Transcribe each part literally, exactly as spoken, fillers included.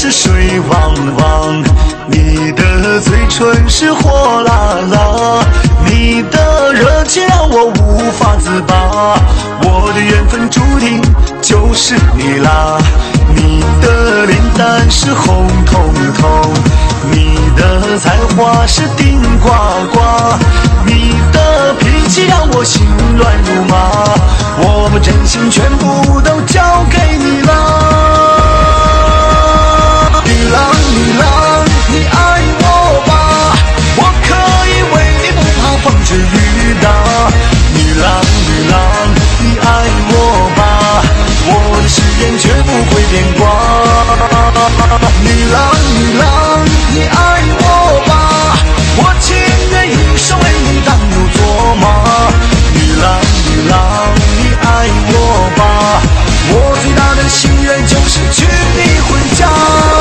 是水汪汪，你的嘴唇是火辣辣，你的热情让我无法自拔，我的缘分注定就是你啦。你的脸蛋是红彤彤，你的才华是顶呱呱，你的脾气让我心乱如麻，我把真心全部都交给你啦。女郎女郎，你爱我吧，我可以为你不怕风吹雨打。女郎女郎，你爱我吧，我的誓言绝不会变卦。女郎女郎，你爱我吧，我情愿一生为你当牛做马。女郎女郎，你爱我吧，我最大的心愿就是娶你回家。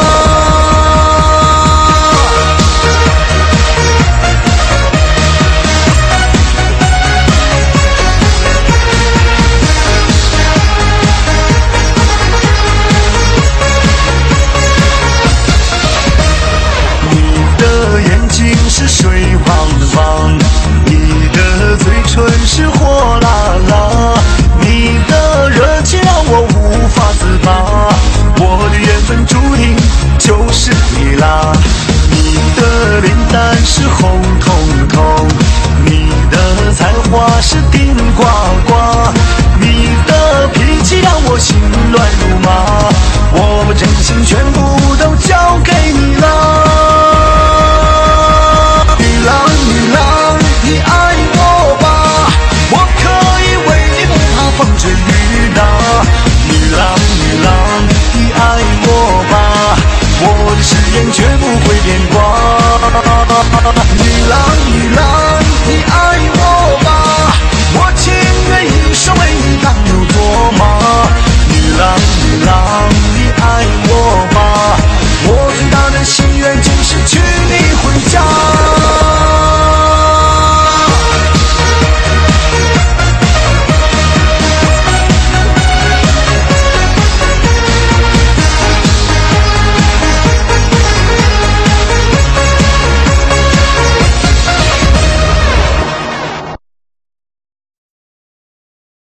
是水汪汪，你的嘴唇是火辣辣，你的热情让我无法自拔，我的缘分注定就是你啦。你的脸蛋是红彤彤，你的才华是顶呱呱，你的脾气让我心乱如麻，我把真心全